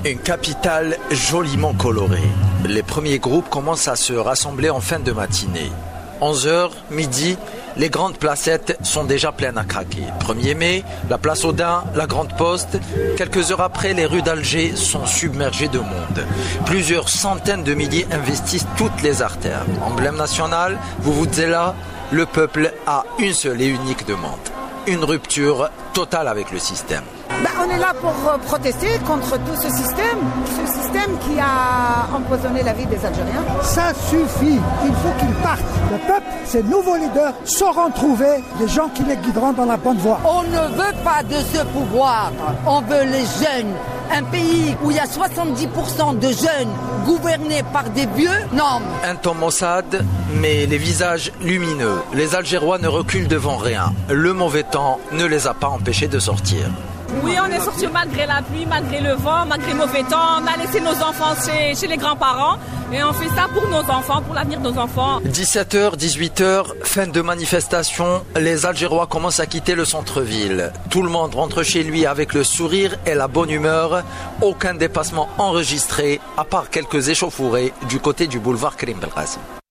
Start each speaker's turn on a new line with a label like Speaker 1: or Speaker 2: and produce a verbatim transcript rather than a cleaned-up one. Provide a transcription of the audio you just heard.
Speaker 1: Une capitale joliment colorée. Les premiers groupes commencent à se rassembler en fin de matinée. onze heures, midi, les grandes placettes sont déjà pleines à craquer. premier mai, la place Odin, la Grande Poste. Quelques heures après, les rues d'Alger sont submergées de monde. Plusieurs centaines de milliers investissent toutes les artères. Emblème national, vous vous dites là, le peuple a une seule et unique demande. Une rupture totale avec le système.
Speaker 2: Ben, on est là pour euh, protester contre tout ce système, ce système qui a empoisonné la vie des Algériens.
Speaker 3: Ça suffit, il faut qu'ils partent. Le peuple, ses nouveaux leaders sauront trouver des gens qui les guideront dans la bonne voie.
Speaker 4: On ne veut pas de ce pouvoir, on veut les jeunes. Un pays où il y a soixante-dix pour cent de jeunes gouvernés par des vieux, non.
Speaker 1: Un temps maussade, mais les visages lumineux. Les Algérois ne reculent devant rien. Le mauvais temps ne les a pas empêchés de sortir.
Speaker 5: Oui, on est sortis malgré la pluie, malgré le vent, malgré le mauvais temps. On a laissé nos enfants chez, chez les grands-parents et on fait ça pour nos enfants, pour l'avenir de nos enfants.
Speaker 1: dix-sept heures, dix-huit heures, fin de manifestation. Les Algérois commencent à quitter le centre-ville. Tout le monde rentre chez lui avec le sourire et la bonne humeur. Aucun dépassement enregistré, à part quelques échauffourées du côté du boulevard Karim Belkacem.